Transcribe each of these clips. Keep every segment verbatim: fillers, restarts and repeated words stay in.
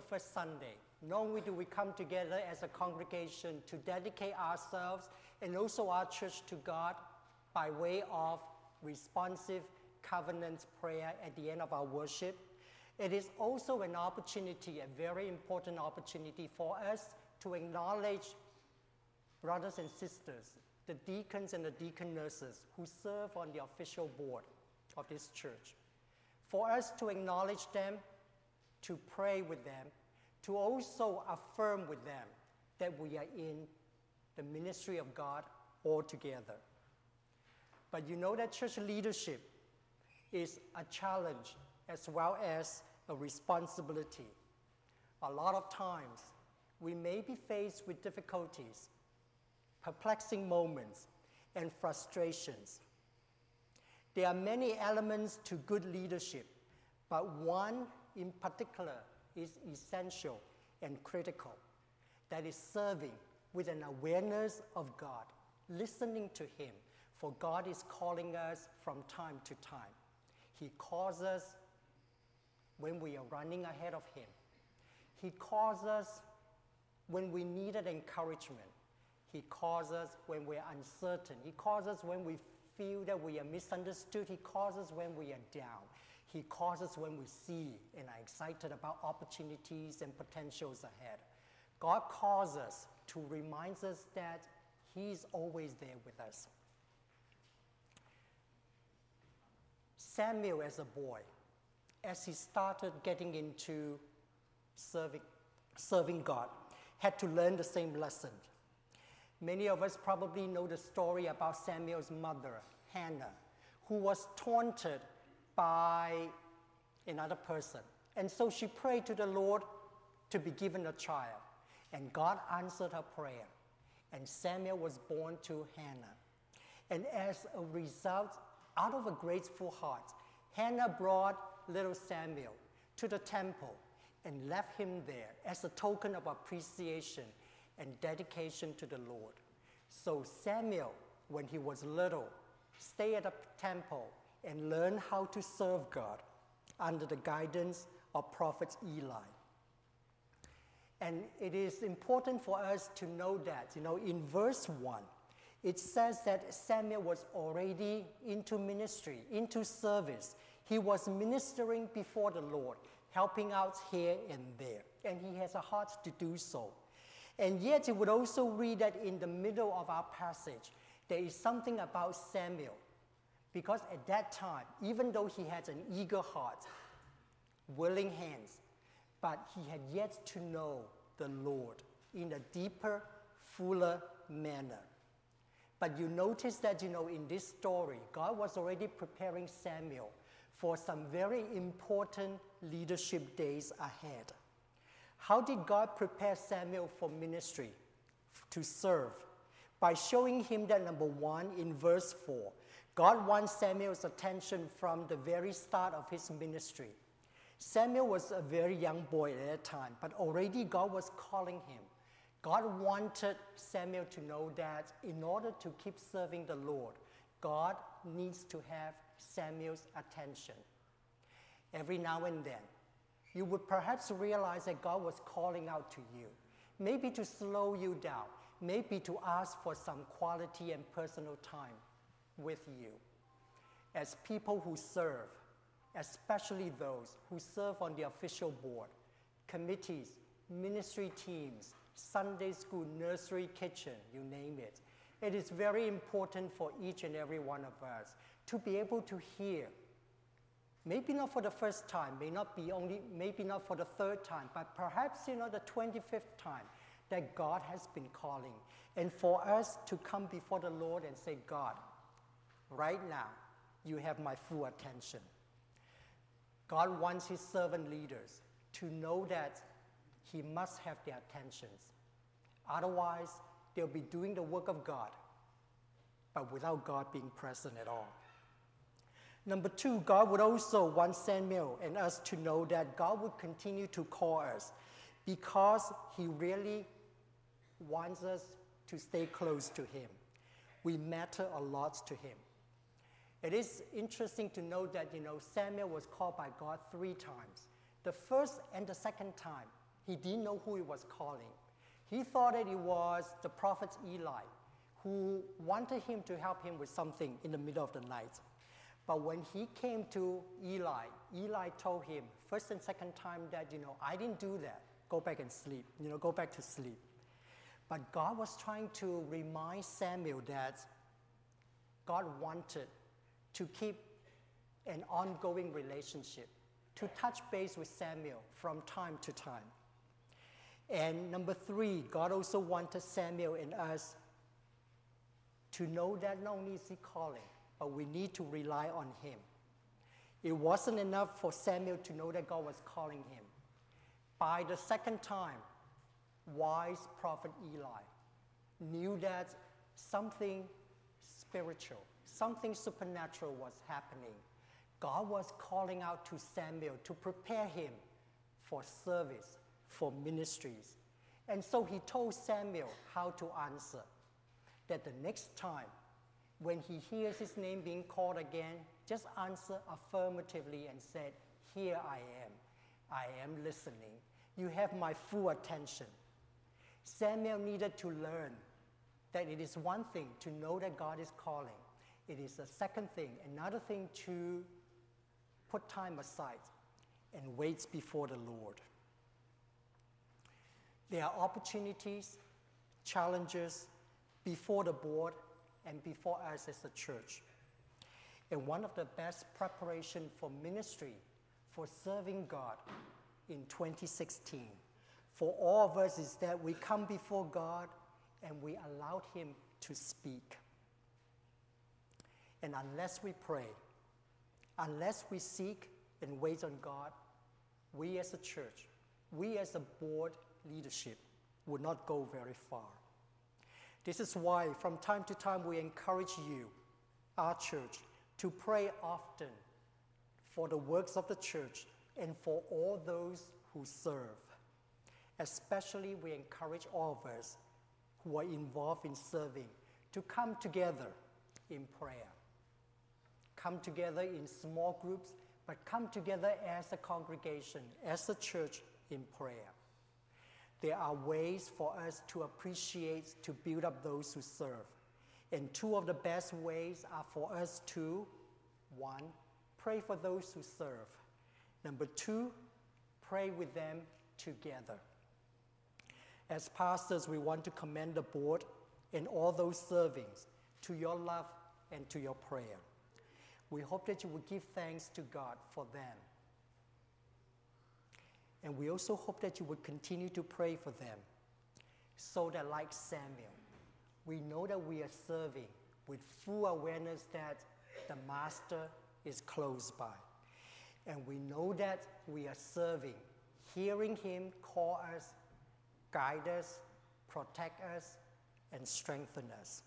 First Sunday, not only do we come together as a congregation to dedicate ourselves and also our church to God by way of responsive covenant prayer at the end of our worship, it is also an opportunity, a very important opportunity for us to acknowledge brothers and sisters, the deacons and the deaconesses who serve on the official board of this church. For us to acknowledge them, to pray with them, to also affirm with them that we are in the ministry of God all together. But you know that church leadership is a challenge as well as a responsibility. A lot of times, we may be faced with difficulties, perplexing moments, and frustrations. There are many elements to good leadership, but one in particular is essential and critical. That is serving with an awareness of God, listening to Him, for God is calling us from time to time. He calls us when we are running ahead of Him. He calls us when we needed encouragement. He calls us when we're uncertain. He calls us when we feel that we are misunderstood. He calls us when we are down. He calls us when we see and are excited about opportunities and potentials ahead. God calls us to remind us that He's always there with us. Samuel, as a boy, as he started getting into serving, serving God, had to learn the same lesson. Many of us probably know the story about Samuel's mother, Hannah, who was taunted by another person. And so she prayed to the Lord to be given a child. And God answered her prayer. And Samuel was born to Hannah. And as a result, out of a grateful heart, Hannah brought little Samuel to the temple and left him there as a token of appreciation and dedication to the Lord. So Samuel, when he was little, stayed at the temple and learned how to serve God under the guidance of prophet Eli. And it is important for us to know that, you know, in verse one, it says that Samuel was already into ministry, into service. He was ministering before the Lord, helping out here and there. And he has a heart to do so. And yet, you would also read that in the middle of our passage, there is something about Samuel. Because at that time, even though he had an eager heart, willing hands, but he had yet to know the Lord in a deeper, fuller manner. But you notice that, you know, in this story, God was already preparing Samuel for some very important leadership days ahead. How did God prepare Samuel for ministry, to serve? By showing him that, number one, in verse four, God wants Samuel's attention from the very start of his ministry. Samuel was a very young boy at that time, but already God was calling him. God wanted Samuel to know that in order to keep serving the Lord, God needs to have Samuel's attention. Every now and then, you would perhaps realize that God was calling out to you, maybe to slow you down, maybe to ask for some quality and personal time with you. As people who serve, especially those who serve on the official board, committees, ministry teams, Sunday school, nursery, kitchen, you name it. It is very important for each and every one of us to be able to hear, maybe not for the first time, may not be only, maybe not for the third time, but perhaps, you know, the twenty-fifth time that God has been calling. And for us to come before the Lord and say, God, right now, you have my full attention. God wants his servant leaders to know that he must have their attentions. Otherwise, they'll be doing the work of God, but without God being present at all. Number two, God would also want Samuel and us to know that God would continue to call us because he really wants us to stay close to him. We matter a lot to him. It is interesting to note that, you know, Samuel was called by God three times. The first and the second time, He didn't know who he was calling. He thought that it was the prophet Eli, who wanted him to help him with something in the middle of the night. But when he came to Eli, Eli told him first and second time that, you know, I didn't do that. Go back and sleep, you know, go back to sleep. But God was trying to remind Samuel that God wanted to keep an ongoing relationship, to touch base with Samuel from time to time. And number three, God also wanted Samuel and us to know that not only is he calling, but we need to rely on him. It wasn't enough for Samuel to know that God was calling him. By the second time, wise prophet Eli knew that something spiritual, something supernatural was happening. God was calling out to Samuel to prepare him for service, for ministries. And so he told Samuel how to answer. That the next time, when he hears his name being called again, just answer affirmatively and say, here I am. I am listening. You have my full attention. Samuel needed to learn that it is one thing to know that God is calling. It is a second thing, another thing to put time aside and wait before the Lord. There are opportunities, challenges before the board and before us as a church. And one of the best preparation for ministry, for serving God in twenty sixteen, for all of us is that we come before God and we allow him to speak. And unless we pray, unless we seek and wait on God, we as a church, we as a board leadership would not go very far. This is why from time to time we encourage you, our church, to pray often for the works of the church and for all those who serve. Especially we encourage all of us who are involved in serving to come together in prayer. Come together in small groups, but come together as a congregation, as a church in prayer. There are ways for us to appreciate, to build up those who serve. And two of the best ways are for us to, one, pray for those who serve. Number two, pray with them together. As pastors, we want to commend the board and all those serving to your love and to your prayer. We hope that you will give thanks to God for them. And we also hope that you would continue to pray for them so that, like Samuel, we know that we are serving with full awareness that the Master is close by. And we know that we are serving, hearing him call us, guide us, protect us, and strengthen us.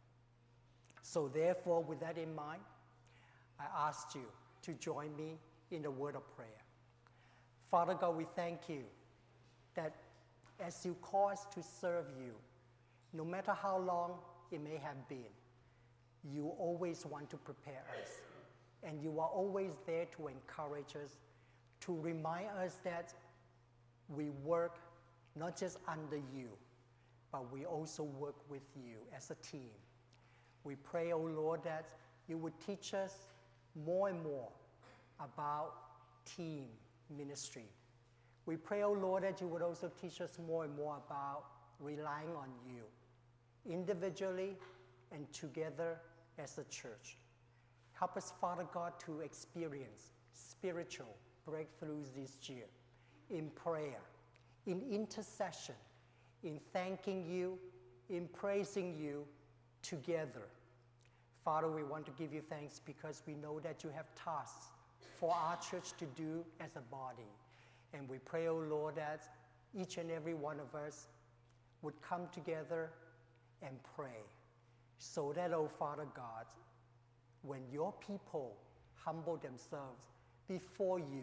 So therefore, with that in mind, I asked you to join me in the word of prayer. Father God, we thank you that as you call us to serve you, no matter how long it may have been, you always want to prepare us. And you are always there to encourage us, to remind us that we work not just under you, but we also work with you as a team. We pray, oh Lord, that you would teach us more and more about team ministry. We pray, oh Lord, that you would also teach us more and more about relying on you, individually and together as a church. Help us, Father God, to experience spiritual breakthroughs this year in prayer, in intercession, in thanking you, in praising you together. Father, we want to give you thanks because we know that you have tasks for our church to do as a body. And we pray, oh Lord, that each and every one of us would come together and pray so that, oh Father God, when your people humble themselves before you,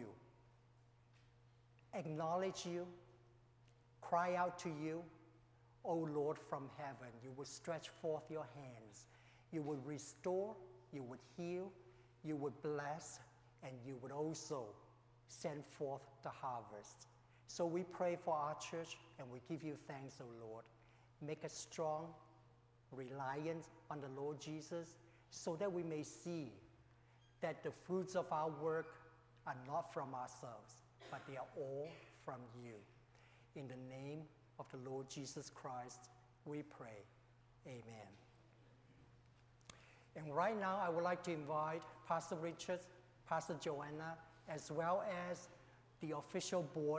acknowledge you, cry out to you, oh Lord from heaven, you will stretch forth your hands. You would restore, you would heal, you would bless, and you would also send forth the harvest. So we pray for our church and we give you thanks, O Lord. Make us strong, reliant on the Lord Jesus, so that we may see that the fruits of our work are not from ourselves, but they are all from you. In the name of the Lord Jesus Christ, we pray. Amen. And right now, I would like to invite Pastor Richard, Pastor Joanna, as well as the official board